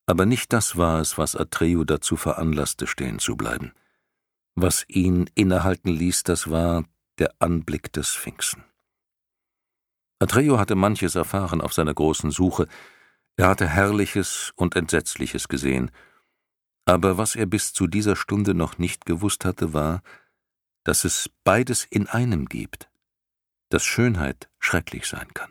Aber nicht das war es, was Atreo dazu veranlasste, stehen zu bleiben. Was ihn innehalten ließ, das war der Anblick des Sphinxen. Atreo hatte manches erfahren auf seiner großen Suche, er hatte Herrliches und Entsetzliches gesehen, aber was er bis zu dieser Stunde noch nicht gewusst hatte, war, dass es beides in einem gibt, dass Schönheit schrecklich sein kann.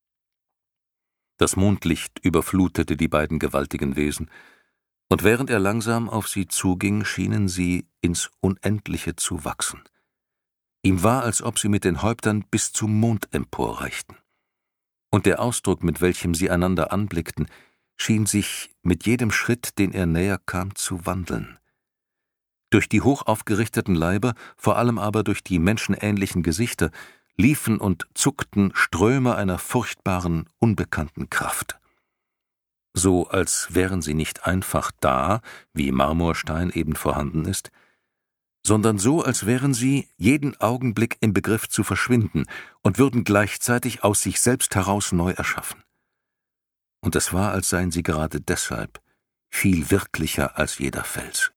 Das Mondlicht überflutete die beiden gewaltigen Wesen, und während er langsam auf sie zuging, schienen sie ins Unendliche zu wachsen. Ihm war, als ob sie mit den Häuptern bis zum Mond emporreichten. Und der Ausdruck, mit welchem sie einander anblickten, schien sich mit jedem Schritt, den er näher kam, zu wandeln. Durch die hoch aufgerichteten Leiber, vor allem aber durch die menschenähnlichen Gesichter, liefen und zuckten Ströme einer furchtbaren, unbekannten Kraft. So als wären sie nicht einfach da, wie Marmorstein eben vorhanden ist, sondern so, als wären sie jeden Augenblick im Begriff zu verschwinden und würden gleichzeitig aus sich selbst heraus neu erschaffen. Und es war, als seien sie gerade deshalb viel wirklicher als jeder Fels.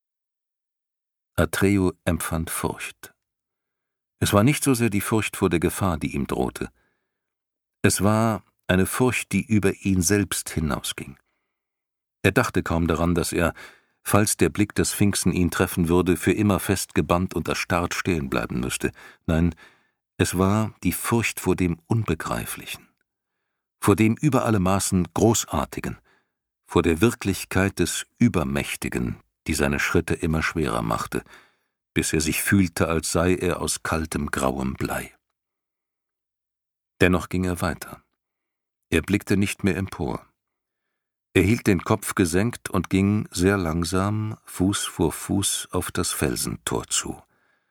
Atreo empfand Furcht. Es war nicht so sehr die Furcht vor der Gefahr, die ihm drohte. Es war eine Furcht, die über ihn selbst hinausging. Er dachte kaum daran, dass er, falls der Blick des Sphinxen ihn treffen würde, für immer festgebannt und erstarrt stehen bleiben müsste. Nein, es war die Furcht vor dem Unbegreiflichen, vor dem über alle Maßen Großartigen, vor der Wirklichkeit des Übermächtigen, die seine Schritte immer schwerer machte, bis er sich fühlte, als sei er aus kaltem, grauem Blei. Dennoch ging er weiter. Er blickte nicht mehr empor. Er hielt den Kopf gesenkt und ging sehr langsam, Fuß vor Fuß, auf das Felsentor zu.